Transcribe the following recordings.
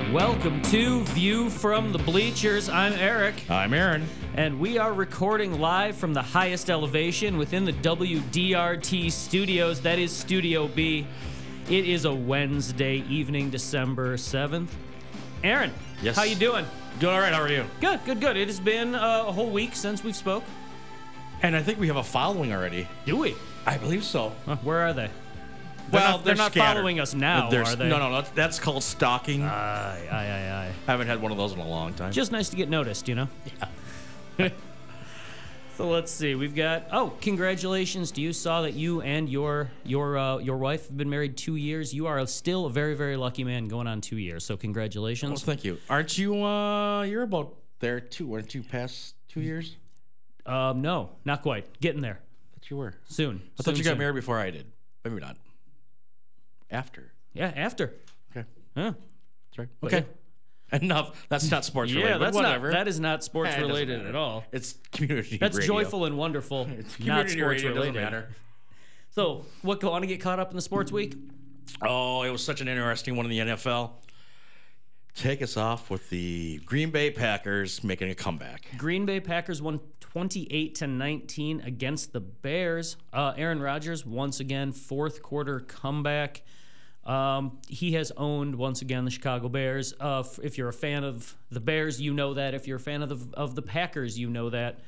Welcome to View from the Bleachers. I'm Eric. I'm Aaron. And we are recording live from the highest elevation within the WDRT studios. That is Studio B. It is a Wednesday evening, December 7th. Aaron, Yes. how you doing? Doing all right. How are you? Good, good, good. It has been a whole week since we've spoke. And I think we have a following already. Do we? I believe so. Where are they? They're not scattered. following us now, are they? No. That's called stalking. Aye. I haven't had one of those in a long time. Just nice to get noticed, you know? Yeah. So let's see. We've got. Oh, congratulations to you. Saw that you and your wife have been married 2 years. You are still a very, very lucky man going on 2 years. So Well, congratulations. thank you. Aren't you? You're about there too. Weren't you past 2 years? No, not quite. Getting there I thought you were. soon. I thought you got married before I did. Maybe not. After. Yeah, after. Okay. Huh. That's right. But Okay. Enough. That's not sports related. Yeah, but that's whatever. not. That is not sports It doesn't related matter. at all. It's community That's radio. joyful and wonderful. It's Not community sports radio. Doesn't related. matter. So, what want to get caught up in the sports week? Oh, it was such an interesting one in the NFL. Take us off with the Green Bay Packers making a comeback. Green Bay Packers won 28-19 against the Bears. Aaron Rodgers, once again, fourth quarter comeback. He has owned, once again, the Chicago Bears. If you're a fan of the Bears, you know that. If you're a fan of the Packers, you know that.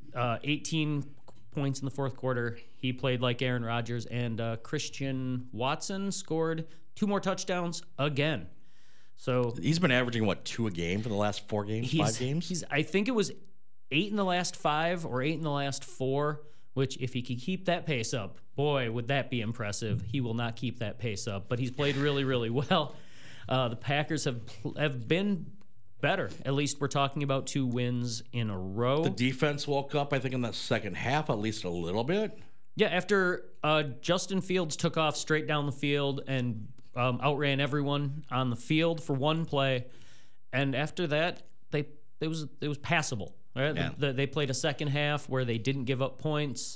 18 points in the fourth quarter. He played like Aaron Rodgers. And Christian Watson scored 2 more touchdowns again. So He's been averaging, what, 2 a game for the last 4 games, 5 games? I think it was 8 in the last 5 or 8 in the last 4, which if he could keep that pace up, boy, would that be impressive. He will not keep that pace up, but he's played really, really well. The Packers have been better. At least we're talking about 2 wins in a row. The defense woke up, I think, in the second half, at least a little bit. Yeah, after Justin Fields took off straight down the field and outran everyone on the field for one play, and after that, it was passable. Right? Yeah. They played a second half where they didn't give up points.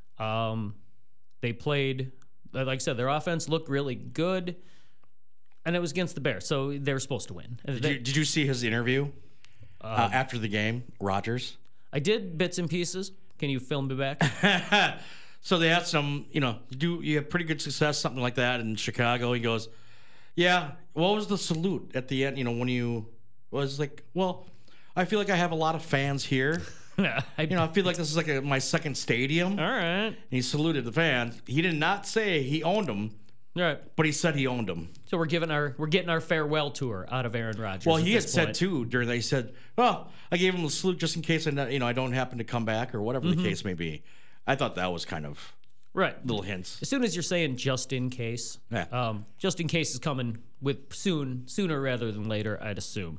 They played, like I said, their offense looked really good, and it was against the Bears, so they were supposed to win. Did you see his interview after the game, Rodgers? I did bits and pieces. Can you film me back? So they asked him, you have pretty good success, something like that in Chicago. He goes, yeah, what was the salute at the end? When you was like, well, I feel like I have a lot of fans here. I feel like this is like my second stadium. All right. And he saluted the fans. He did not say he owned them, All right. but he said he owned them. So we're getting our farewell tour out of Aaron Rodgers. Well, at he this had said point. too during that. He said, "Well, I gave him a salute just in case I don't happen to come back or whatever the case may be." I thought that was kind of Right. little hints. As soon as you're saying just in case, Yeah. just in case is coming with sooner rather than later, I'd assume.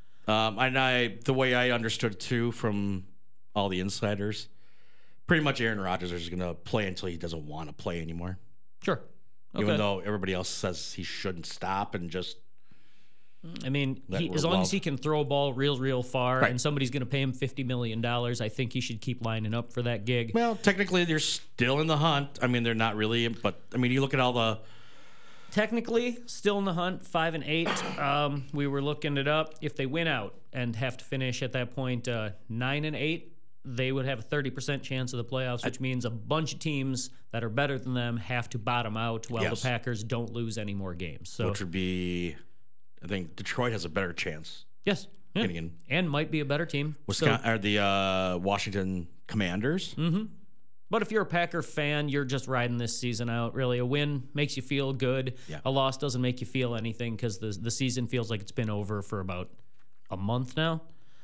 And the way I understood it too from all the insiders, pretty much Aaron Rodgers is going to play until he doesn't want to play anymore. Sure. Okay. Even though everybody else says he shouldn't stop and just. I mean, That as we're long as above. he can throw a ball real far, Right. and somebody's going to pay him $50 million, I think he should keep lining up for that gig. Well, technically, they're still in the hunt. I mean, they're not really, but I mean, you look at all the. Technically, still in the hunt, 5-8. We were looking it up. If they win out and have to finish at that point 9-8, they would have a 30% chance of the playoffs, which means a bunch of teams that are better than them have to bottom out while Yes. the Packers don't lose any more games. So Which would be, I think Detroit has a better chance yes, yeah. getting in. And might be a better team. Wisconsin are the Washington Commanders. But if you're a Packer fan, you're just riding this season out. Really, a win makes you feel good. Yeah. A loss doesn't make you feel anything because the season feels like it's been over for about a month now.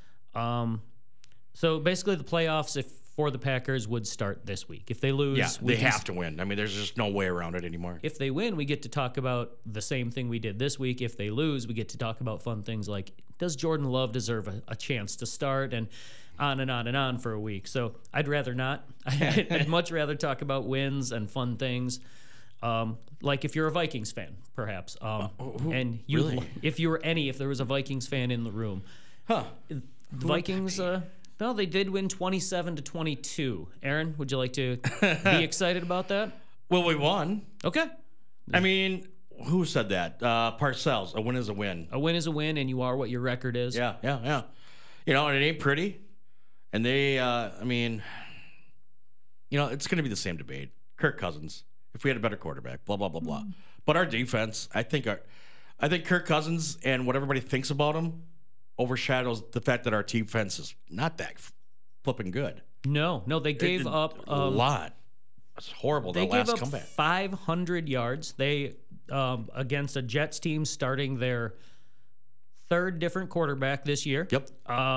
So basically, the playoffs for the Packers would start this week. If they lose, Yeah, they have to win. I mean, there's just no way around it anymore. If they win, we get to talk about the same thing we did this week. If they lose, we get to talk about fun things like, does Jordan Love deserve a chance to start? And on and on and on for a week. So I'd rather not. I'd much rather talk about wins and fun things. Like if you're a Vikings fan, perhaps. And you, really? if there was a Vikings fan in the room. Huh. The Vikings, no, they did win 27-22. Aaron, would you like to be excited about that? Well, we won. Okay. I mean, who said that? Parcells. A win is a win. A win is a win, and you are what your record is. Yeah. You know, and it ain't pretty. And they, I mean, you know, it's going to be the same debate. Kirk Cousins, if we had a better quarterback, blah, blah, blah, blah. But our defense, I think Kirk Cousins and what everybody thinks about him overshadows the fact that our defense is not that flipping good. No, they gave up a lot. It's horrible. They that gave last up comeback. 500 yards. They against a Jets team starting their third different quarterback this year. Yep.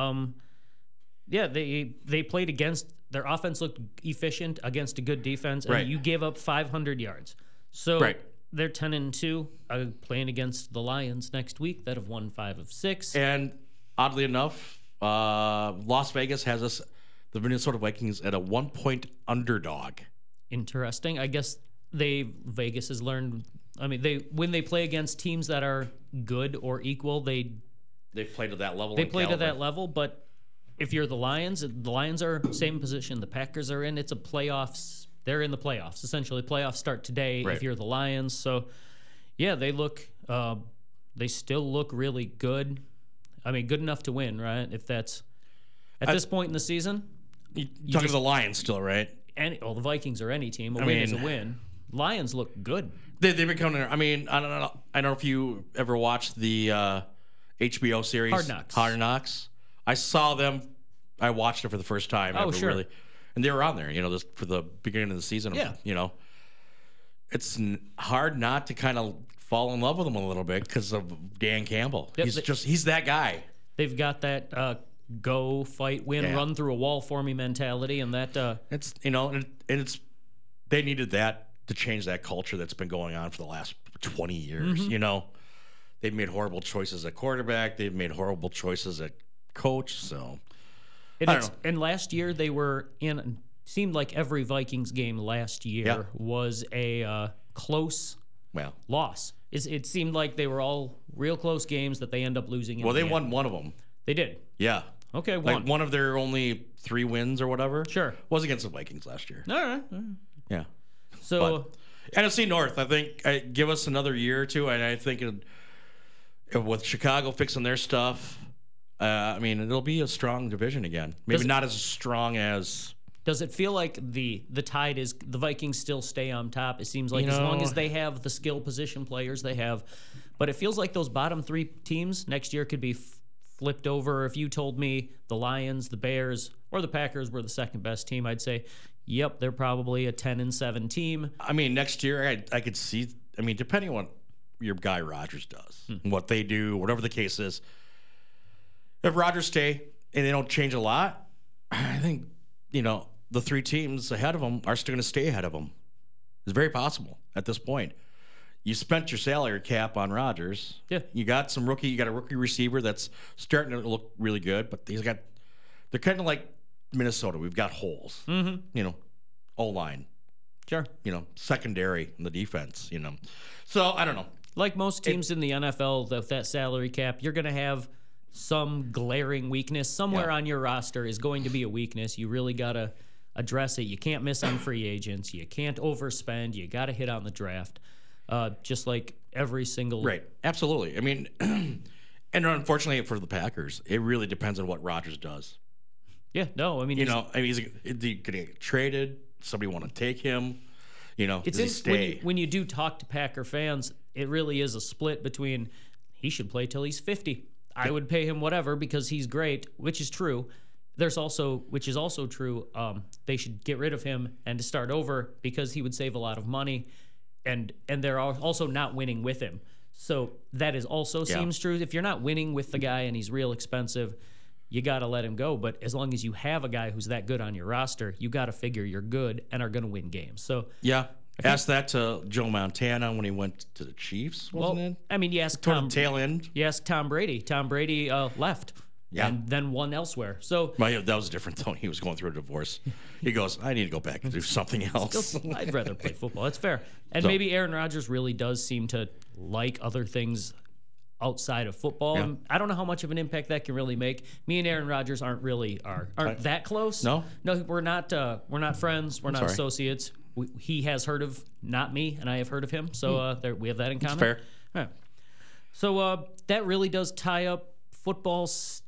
Yeah, they played against their offense looked efficient against a good defense, and Right. you gave up 500 yards. So Right. they're 10-2, playing against the Lions next week that have won 5 of 6. And oddly enough, Las Vegas has us, the Minnesota Vikings, at a 1-point underdog. Interesting. I guess Vegas has learned. I mean, when they play against teams that are good or equal, they They've played to that level. play to that level. But if you're the Lions are same position. The Packers are in. It's a playoffs. They're in the playoffs. Essentially, playoffs start today Right. if you're the Lions. So, yeah, they look. They still look really good. I mean, good enough to win, right? If that's at this point in the season. You're talking to the Lions still, right? The Vikings or any team, a win is a win. Lions look good. They've become. I mean, I don't know. I don't know if you ever watched the HBO series Hard Knocks. I saw them. I watched it for the first time. Oh, ever, sure. Really, and they were on there. You know, for the beginning of the season. Yeah. You know, it's hard not to kind of fall in love with him a little bit because of Dan Campbell. Yep, He's that guy. They've got that go, fight, win, Yeah. run through a wall for me mentality, and that. It's and it's they needed that to change that culture that's been going on for the last 20 years. Mm-hmm. You know, they've made horrible choices at quarterback. They've made horrible choices at coach. So I don't know. And last year they were in. Seemed like every Vikings game last year Yeah. was a close Well, loss. It seemed like they were all real close games that they end up losing. In they the end. won one of them. They did. Yeah. Okay, Like one of their only 3 wins or whatever. Sure. Was against the Vikings last year. All right. Yeah. So NFC North, I think, give us another year or two, and I think with Chicago fixing their stuff, I mean, it'll be a strong division again. Maybe not as strong as. does it feel like the tide is the Vikings still stay on top? It seems like as long as they have the skill position players they have, but it feels like those bottom 3 teams next year could be flipped over. If you told me the Lions, the Bears, or the Packers were the second best team, I'd say, yep, they're probably a 10-7 team. I mean, next year I could see. I mean, depending on what your guy Rodgers does, what they do, whatever the case is. If Rodgers stay and they don't change a lot, I think the 3 teams ahead of them are still going to stay ahead of them. It's very possible at this point. You spent your salary cap on Rodgers. Yeah. You got a rookie receiver that's starting to look really good, but they're kind of like Minnesota. We've got holes. Mm-hmm. O-line. Sure. Secondary in the defense, So I don't know. Like most teams in the NFL, with that salary cap, you're going to have some glaring weakness. Somewhere on your roster is going to be a weakness. You really got to address it. You can't miss on free agents. You can't overspend. You got to hit on the draft. Just like every single... Right. Absolutely. I mean, and unfortunately for the Packers, it really depends on what Rodgers does. Yeah, no, I mean... is he going to get traded? Somebody want to take him? Does he stay? When you do talk to Packer fans, it really is a split between he should play till he's 50. I would pay him whatever because he's great, which is true. Which is also true, they should get rid of him and to start over because he would save a lot of money, and they're also not winning with him. So that is also seems true. If you're not winning with the guy and he's real expensive, you got to let him go. But as long as you have a guy who's that good on your roster, you got to figure you're good and are going to win games. So yeah, asked that to Joe Montana when he went to the Chiefs, wasn't it? I mean, you ask Toward the tail end. You ask Tom Brady. Tom Brady left. Yeah. And then won elsewhere. So that was different though. He was going through a divorce. He goes, I need to go back and do something else. I'd rather play football. That's fair. And maybe Aaron Rodgers really does seem to like other things outside of football. Yeah. And I don't know how much of an impact that can really make. Me and Aaron Rodgers aren't that close. No, we're not friends. We're not associates. He has heard of not me, and I have heard of him. So we have that in common. fair. All right. So that really does tie up football stuff.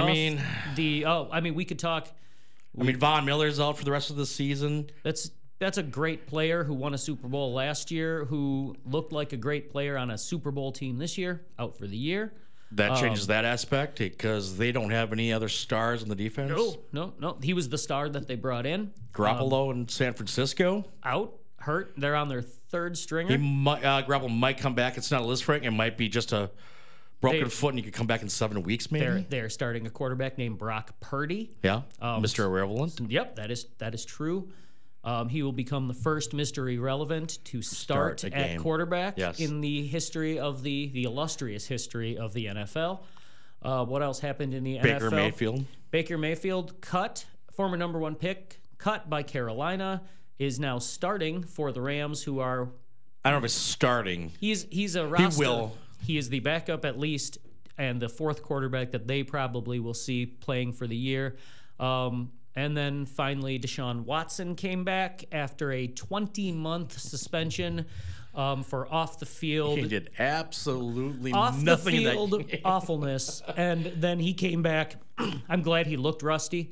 We could talk. Von Miller's out for the rest of the season. That's a great player who won a Super Bowl last year, who looked like a great player on a Super Bowl team this year, out for the year. That changes that aspect because they don't have any other stars in the defense. No. He was the star that they brought in. Garoppolo in San Francisco. Out, hurt. They're on their third stringer. Garoppolo might come back. It's not a list rank. It might be just a broken foot, and he could come back in 7 weeks, maybe. They're starting a quarterback named Brock Purdy. Yeah, Mr. Irrelevant. Yep, that is true. He will become the first Mr. Irrelevant to start at quarterback in the history of the illustrious history of the NFL. What else happened in the NFL? Baker Mayfield former number 1 pick, cut by Carolina, is now starting for the Rams, who are... I don't know if it's starting. He's a roster. He will. He is the backup at least, and the 4th quarterback that they probably will see playing for the year. And then finally, Deshaun Watson came back after a 20-month suspension for off the field. He did absolutely off nothing. The field awfulness, and then he came back. I'm glad he looked rusty.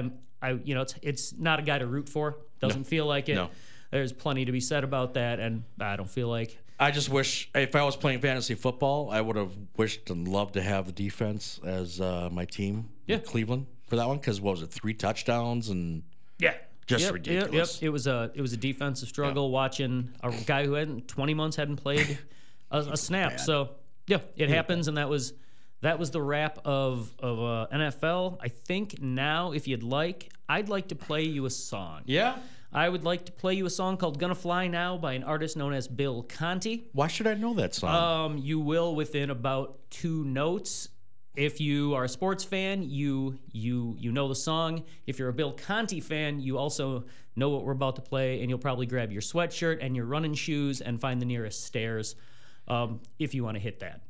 It's not a guy to root for. Doesn't feel like it. No. There's plenty to be said about that, and I don't feel like. I just wish, if I was playing fantasy football, I would have wished and loved to have the defense as my team, Cleveland, for that one. Because what was it, 3 touchdowns and ridiculous. It was a defensive struggle watching a guy who hadn't 20 months hadn't played a snap. Bad. So it happens, and that was the wrap of NFL. I think now, if you'd like, I'd like to play you a song. Yeah. I would like to play you a song called Gonna Fly Now by an artist known as Bill Conti. Why should I know that song? You will within about 2 notes. If you are a sports fan, you know the song. If you're a Bill Conti fan, you also know what we're about to play, and you'll probably grab your sweatshirt and your running shoes and find the nearest stairs if you want to hit that.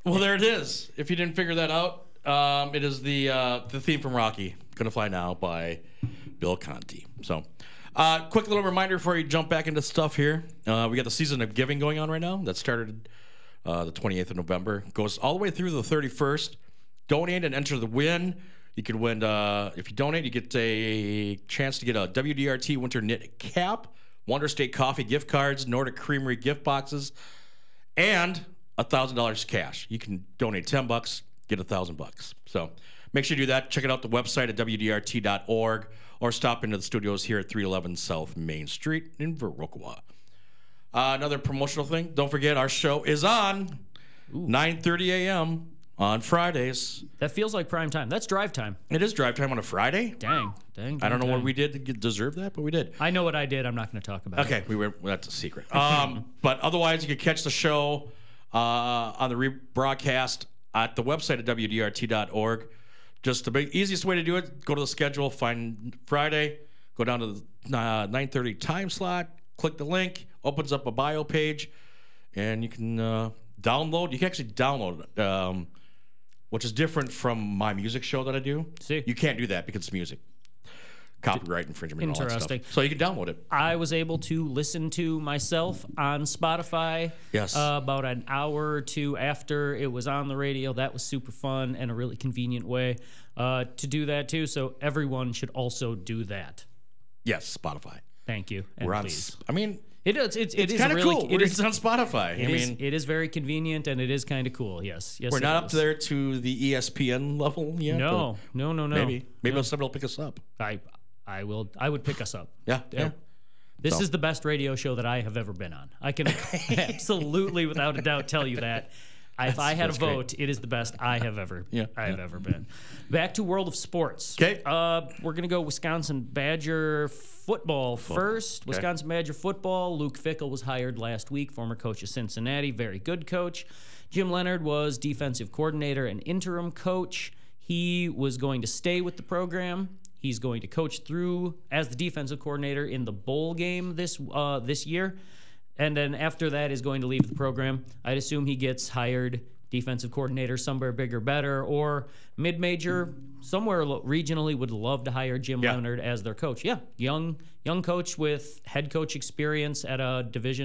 Well, there it is. If you didn't figure that out, it is the theme from Rocky, Gonna Fly Now by Bill Conti. So, quick little reminder before you jump back into stuff here. We got the Season of Giving going on right now. That started the 28th of November. Goes all the way through the 31st. Donate and enter the win. You can win, if you donate, you get a chance to get a WDRT Winter Knit cap, Wonder State Coffee gift cards, Nordic Creamery gift boxes, and $1,000 cash. You can donate $10, get $1,000. So make sure you do that. Check it out the website at WDRT.org or stop into the studios here at 311 South Main Street in Viroqua. Another promotional thing. Don't forget our show is on 9:30 a.m. on Fridays. That feels like prime time. That's drive time. It is drive time on a Friday. Dang. I don't know what we did to deserve that, but we did. I know what I did. I'm not going to talk about it. Okay, that's a secret. But otherwise, you can catch the show on the rebroadcast at the website at WDRT.org. Just the easiest way to do it, go to the schedule, find Friday, go down to the 9:30 time slot, click the link, opens up a bio page, and you can download. You can actually download it, which is different from my music show that I do. See. You can't do that because it's music. Copyright infringement and all that Interesting. stuff. So you can download it. I was able to listen to myself on Spotify Yes. about an hour or two after it was on the radio. That was super fun and a really convenient way to do that too. So everyone should also do that. Yes, Spotify. Thank you. And We're on. please. I mean, It is kind of really cool. It's on Spotify. it is very convenient and it is kind of cool. Yes. We're it not up is. there to the ESPN level yet. No. Maybe somebody will pick us up. I would pick us up. Yeah. This is the best radio show that I have ever been on. I can absolutely, without a doubt, tell you that. If I had a vote, it is the best I have ever ever been. Back to World of Sports. Okay. We're going to go Wisconsin Badger football first. Okay. Wisconsin Badger football. Luke Fickell was hired last week, former coach of Cincinnati. Very good coach. Jim Leonard was defensive coordinator and interim coach. He was going to stay with the program. He's going to coach through as the defensive coordinator in the bowl game this year. And then after that is going to leave the program. I'd assume he gets hired defensive coordinator somewhere bigger, better, or mid-major, somewhere regionally would love to hire Jim Leonard as their coach. Yeah, young coach with head coach experience at a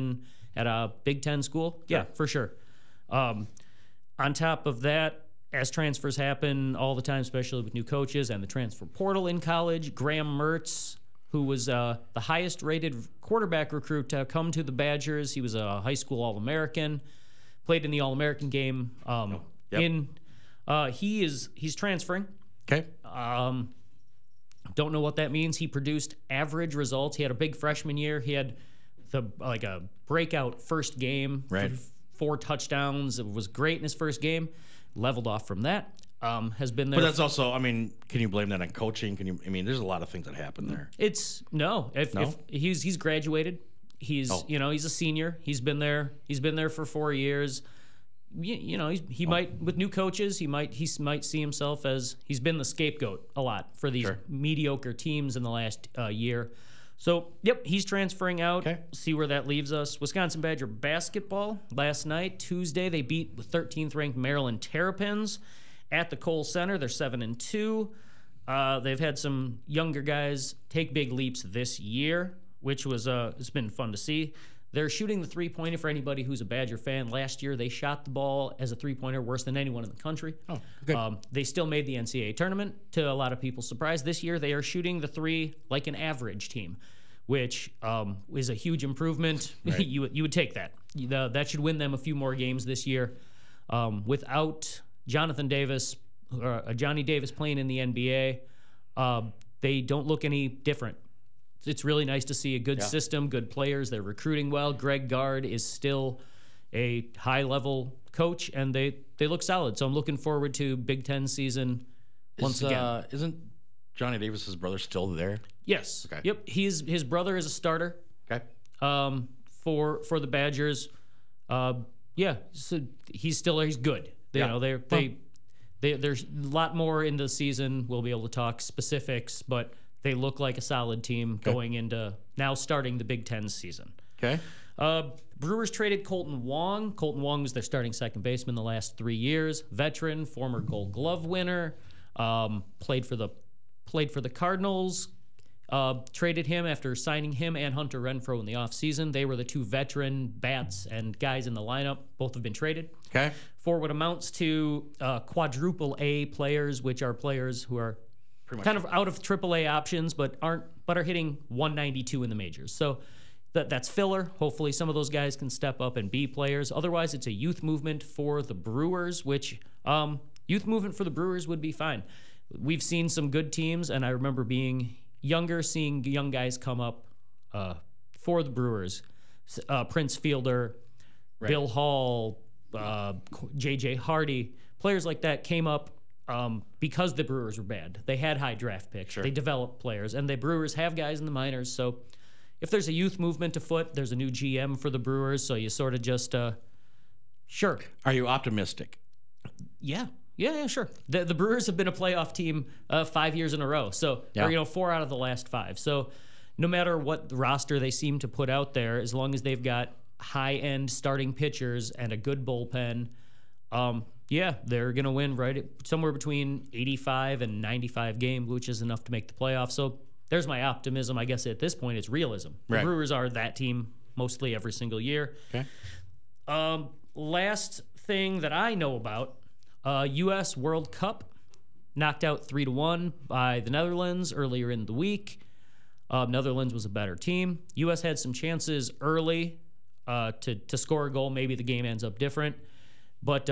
Big Ten school. Yeah, for sure. On top of that, as transfers happen all the time, especially with new coaches and the transfer portal in college, Graham Mertz, who was the highest-rated quarterback recruit to come to the Badgers. He was a high school All-American, played in the All-American game. He's transferring. Okay. Don't know what that means. He produced average results. He had a big freshman year. He had a breakout first game. Right. 4 touchdowns. It was great in his first game. Leveled off from that. Has been there. But that's also, can you blame that on coaching? There's a lot of things that happen there. If he's graduated, he's a senior. He's been there for 4 years. He might, with new coaches, he might see himself as he's been the scapegoat a lot for these mediocre teams in the last year. So, he's transferring out. Okay. See where that leaves us. Wisconsin Badger basketball last night, Tuesday, they beat the 13th ranked Maryland Terrapins at the Kohl Center. They're 7-2. They've had some younger guys take big leaps this year, which was it's been fun to see. They're shooting the three-pointer for anybody who's a Badger fan. Last year, they shot the ball as a three-pointer worse than anyone in the country. Oh, good. They still made the NCAA tournament, to a lot of people's surprise. This year, they are shooting the three like an average team, which is a huge improvement. Right. You would take that. That should win them a few more games this year. Without Johnny Davis playing in the NBA, they don't look any different. It's really nice to see a good system, good players. They're recruiting well. Greg Gard is still a high-level coach, and they look solid. So I'm looking forward to Big Ten season once again. Isn't Johnny Davis's brother still there? Yes. Okay. Yep. His brother is a starter. Okay. For the Badgers. So he's good. There's a lot more in the season. We'll be able to talk specifics, but they look like a solid team going into now starting the Big Ten season. Okay. Brewers traded Colton Wong. Colton Wong was their starting second baseman the last 3 years. Veteran, former Gold Glove winner. Played for the Cardinals. Traded him after signing him and Hunter Renfroe in the offseason. They were the two veteran bats and guys in the lineup. Both have been traded. Okay. For what amounts to quadruple A players, which are players who are kind of out of triple A options, but are hitting 192 in the majors. So that's filler. Hopefully some of those guys can step up and be players. Otherwise, it's a youth movement for the Brewers, which youth movement for the Brewers would be fine. We've seen some good teams, and I remember being younger, seeing young guys come up for the Brewers. Prince Fielder, Bill Hall, J.J. Hardy, players like that came up because the Brewers were bad. They had high draft picks. Sure. They developed players, and the Brewers have guys in the minors. So if there's a youth movement afoot, there's a new GM for the Brewers, so you sort of just, sure. Are you optimistic? Yeah, sure. The Brewers have been a playoff team 5 years in a row, so or 4 out of the last 5. So no matter what roster they seem to put out there, as long as they've got high-end starting pitchers and a good bullpen, they're going to win somewhere between 85 and 95 games, which is enough to make the playoffs. So there's my optimism. I guess at this point it's realism. The Brewers are that team mostly every single year. Okay. Last thing that I know about, U.S. World Cup knocked out 3-1 by the Netherlands earlier in the week. Netherlands was a better team. U.S. had some chances early to score a goal. Maybe the game ends up different. But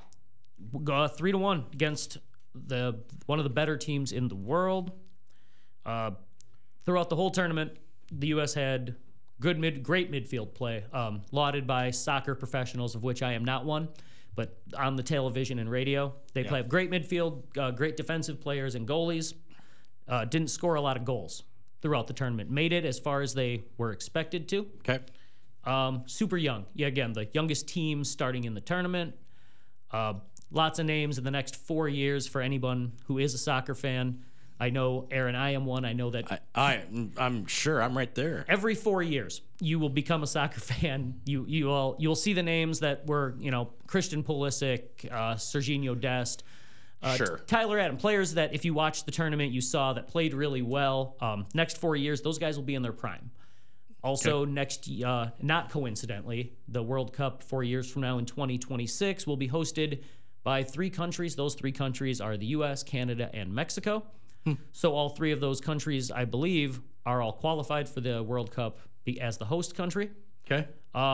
3-1 against one of the better teams in the world. Throughout the whole tournament, the U.S. had great midfield play, lauded by soccer professionals, of which I am not one, but on the television and radio. They play great midfield, great defensive players and goalies. Didn't score a lot of goals throughout the tournament. Made it as far as they were expected to. Okay. Super young. Yeah, again, the youngest team starting in the tournament. Lots of names in the next 4 years for anyone who is a soccer fan. I know, Aaron, I am one. I know that I'm sure I'm right there. Every 4 years, you will become a soccer fan. You'll see the names that were, Christian Pulisic, Serginho Dest, Tyler Adam, players that if you watched the tournament, you saw that played really well. Next 4 years, those guys will be in their prime. Also, not coincidentally, the World Cup 4 years from now in 2026 will be hosted by 3 countries. Those 3 countries are the U.S., Canada, and Mexico. So all 3 of those countries, I believe, are all qualified for the World Cup as the host country. Okay.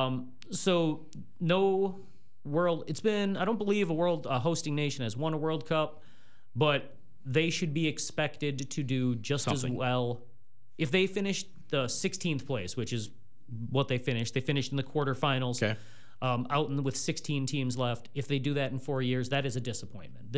So no world. I don't believe a hosting nation has won a World Cup, but they should be expected to do just as well. If they finished the 16th place, which is what they finished in the quarterfinals. Okay. With 16 teams left. If they do that in 4 years, that is a disappointment.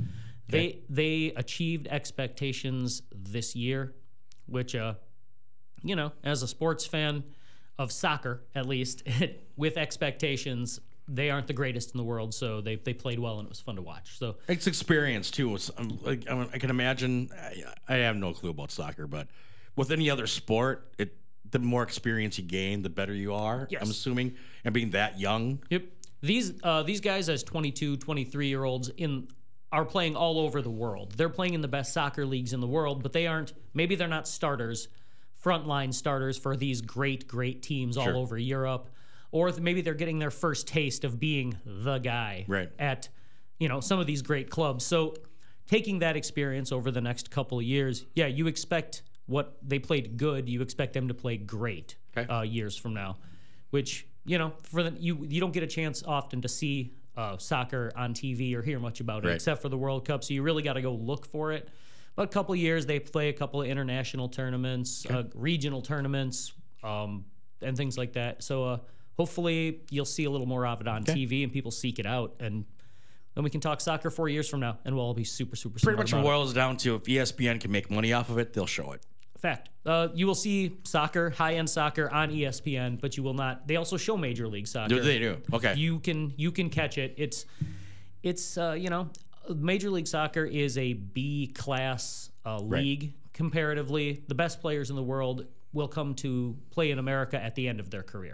They achieved expectations this year, which, as a sports fan of soccer, at least, with expectations, they aren't the greatest in the world, so they played well and it was fun to watch. So it's experience too. I can imagine. I have no clue about soccer, but with any other sport, the more experience you gain, the better you are. Yes. I'm assuming, and being that young. Yep. These guys as 22, 23-year-olds are playing all over the world. They're playing in the best soccer leagues in the world, but maybe they're not starters, frontline starters for these great teams all over Europe. Or maybe they're getting their first taste of being the guy at, some of these great clubs. So taking that experience over the next couple of years, you expect what they played good, you expect them to play great years from now, which, you don't get a chance often to see soccer on TV or hear much about it, except for the World Cup. So you really got to go look for it. But a couple of years, they play a couple of international tournaments, regional tournaments, and things like that. So hopefully you'll see a little more of it on TV and people seek it out. And then we can talk soccer 4 years from now, and we'll all be super, super smart. Pretty much boils down to if ESPN can make money off of it, they'll show it. Fact. You will see soccer, high-end soccer on ESPN, but you will not. They also show Major League Soccer. They do. Okay. You can catch it. It's Major League Soccer is a B-class league comparatively. The best players in the world will come to play in America at the end of their career.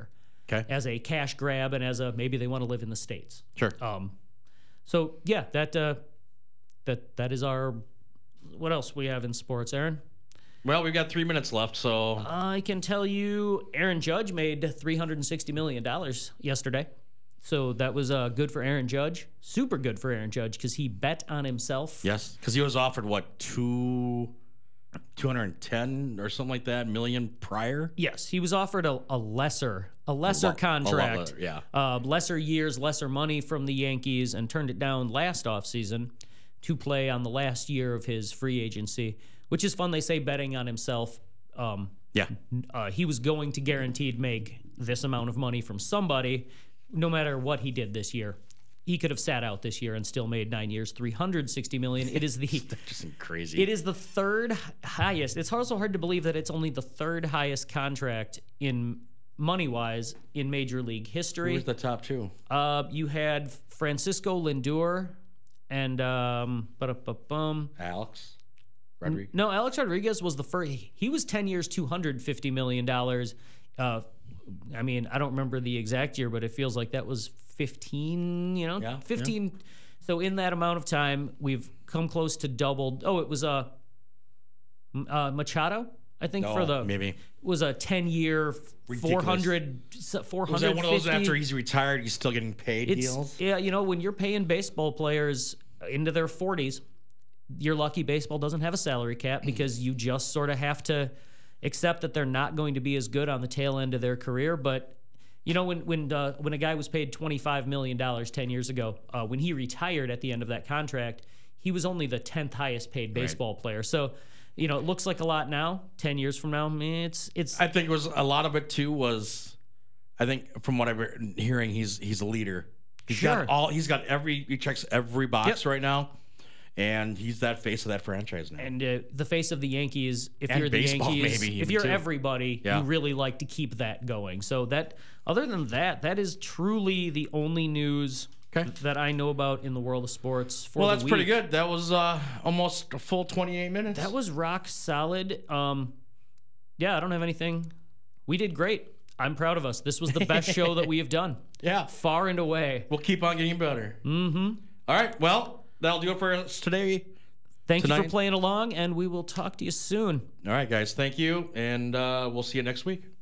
Okay. as a cash grab and as a maybe they want to live in the States. Sure. So yeah, that is our. What else we have in sports, Aaron? Well, we've got 3 minutes left, so I can tell you, Aaron Judge made $360 million yesterday. So that was good for Aaron Judge. Super good for Aaron Judge because he bet on himself. yes, because he was offered what 210 or something like that million prior. Yes, he was offered a lesser contract, lesser years, lesser money from the Yankees, and turned it down last offseason to play on the last year of his free agency, which is fun. They say betting on himself. He was going to guaranteed make this amount of money from somebody, no matter what he did this year. He could have sat out this year and still made 9 years, $360 million. It is just crazy. It is the third highest. It's also hard to believe that it's only the third highest contract in money-wise in Major League history. Who was the top two? You had Francisco Lindor and Alex Rodriguez. No, Alex Rodriguez was the first. He was 10 years, $250 million. I mean, I don't remember the exact year, but it feels like that was 15, 15. Yeah. So in that amount of time, we've come close to doubled. Oh, it was Machado, I think, maybe was a 10-year, 400. Was that one of those after he's retired, he's still getting paid deals? Yeah, when you're paying baseball players into their 40s, you're lucky baseball doesn't have a salary cap because you just sort of have to accept that they're not going to be as good on the tail end of their career. But when a guy was paid $25 million 10 years ago, when he retired at the end of that contract, he was only the 10th highest paid baseball player. So, it looks like a lot now. 10 years from now, it's. I think it was a lot of it too. Was I think from what I've been hearing, he's a leader. He checks every box right now. And he's that face of that franchise now. And the face of the Yankees, if you're the baseball, Yankees, maybe if you're too. everybody, you really like to keep that going. So other than that is truly the only news that I know about in the world of sports for Well, the that's week. pretty good. That was almost a full 28 minutes. That was rock solid. I don't have anything. We did great. I'm proud of us. This was the best show that we have done. Yeah. Far and away. We'll keep on getting better. Mm-hmm. All right. Well, that'll do it for us today. Thank you for playing along, and we will talk to you soon. All right, guys. Thank you, and we'll see you next week.